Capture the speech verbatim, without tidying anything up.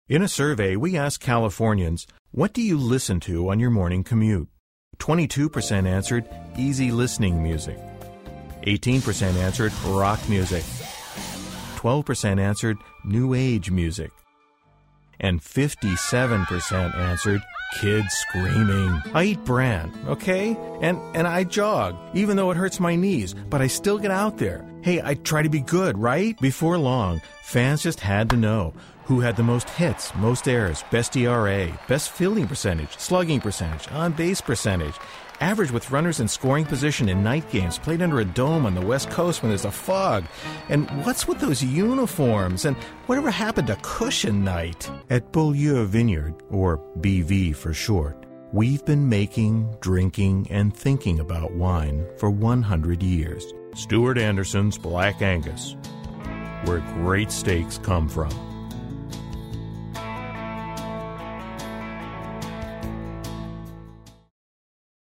In a survey, we asked Californians, what do you listen to on your morning commute? twenty-two percent answered easy listening music. eighteen percent answered rock music. twelve percent answered new age music. And fifty-seven percent answered kids screaming. I eat bran, okay? And and I jog, even though it hurts my knees, but I still get out there. Hey, I try to be good, right? Before long, fans just had to know who had the most hits, most errors, best E R A, best fielding percentage, slugging percentage, on-base percentage, average with runners in scoring position in night games played under a dome on the West Coast when there's a fog. And what's with those uniforms? And whatever happened to cushion night? At Beaulieu Vineyard, or B V for short, we've been making, drinking, and thinking about wine for one hundred years. Stuart Anderson's Black Angus, where great steaks come from.